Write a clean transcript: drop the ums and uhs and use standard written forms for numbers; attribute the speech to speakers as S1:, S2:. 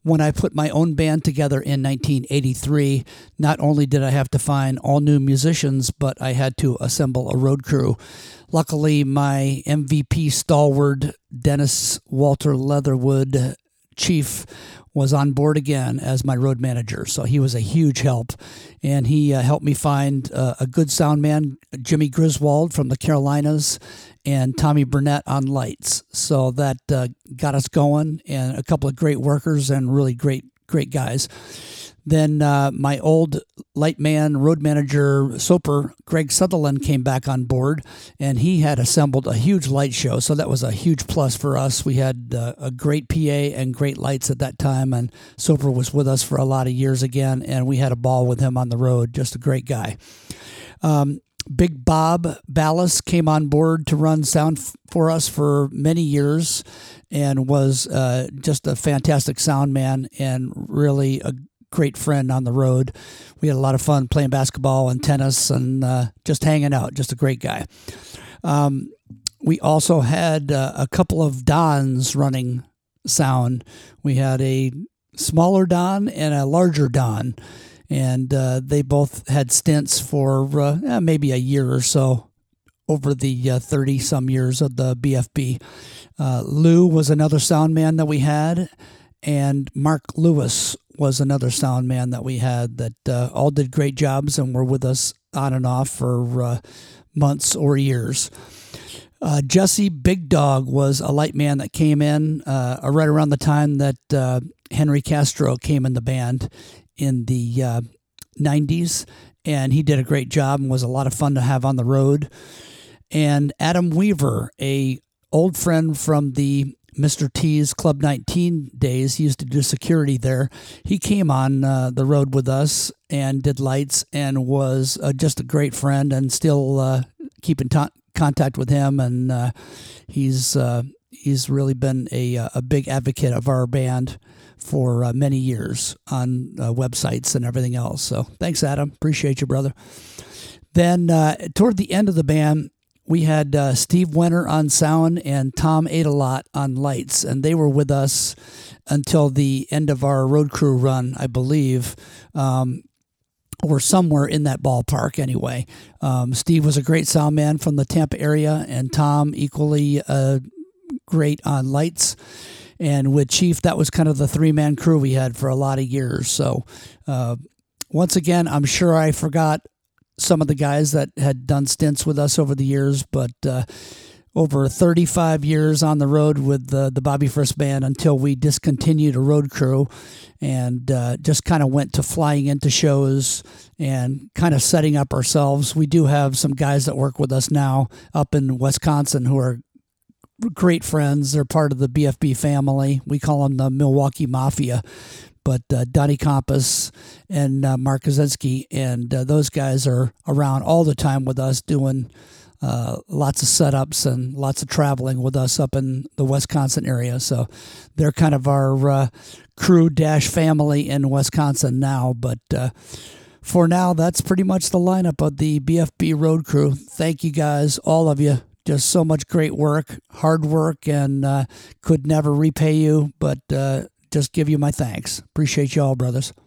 S1: when I put my own band together in 1983, not only did I have to find all new musicians, but I had to assemble a road crew. Luckily, my MVP stalwart, Dennis Walter Leatherwood, Chief, was on board again as my road manager. So he was a huge help. And he helped me find a good sound man, Jimmy Griswold from the Carolinas, and Tommy Burnett on lights. So that got us going, and a couple of great workers and really great guys. Then my old light man, road manager, Soper, Greg Sutherland, came back on board, and he had assembled a huge light show. So that was a huge plus for us. We had a great PA and great lights at that time, and Soper was with us for a lot of years again, and we had a ball with him on the road. Just a great guy. Big Bob Ballas came on board to run sound for us for many years, and was just a fantastic sound man and really a great friend on the road. We had a lot of fun playing basketball and tennis and just hanging out. Just a great guy. We also had a couple of Dons running sound. We had a smaller Don and a larger Don, and they both had stints for maybe a year or so over the 30-some years of the BFB. Lou was another sound man that we had, and Mark Lewis was another sound man that we had that all did great jobs and were with us on and off for months or years. Jesse Big Dog was a light man that came in right around the time that Henry Castro came in the band in the 90s, and he did a great job and was a lot of fun to have on the road. And Adam Weaver, a old friend from the Mr. T's Club 19 days, he used to do security there. He came on the road with us and did lights and was just a great friend, and still keep in contact with him. And he's really been a big advocate of our band for many years on websites and everything else. So thanks, Adam. Appreciate you, brother. Then toward the end of the band, we had Steve Wenner on sound and Tom Adelot on lights, and they were with us until the end of our road crew run, I believe, or somewhere in that ballpark anyway. Steve was a great sound man from the Tampa area, and Tom equally great on lights. And with Chief, that was kind of the three-man crew we had for a lot of years. So once again, I'm sure I forgot some of the guys that had done stints with us over the years, but over 35 years on the road with the Bobby Frist Band until we discontinued a road crew and just kind of went to flying into shows and kind of setting up ourselves. We do have some guys that work with us now up in Wisconsin who are great friends. They're part of the BFB family. We call them the Milwaukee Mafia. But Donnie Compass and Mark Kaczynski, and those guys are around all the time with us doing lots of setups and lots of traveling with us up in the Wisconsin area. So they're kind of our crew-family in Wisconsin now. But for now, that's pretty much the lineup of the BFB Road Crew. Thank you guys, all of you. Just so much great work, hard work, and could never repay you, but just give you my thanks. Appreciate you all, brothers.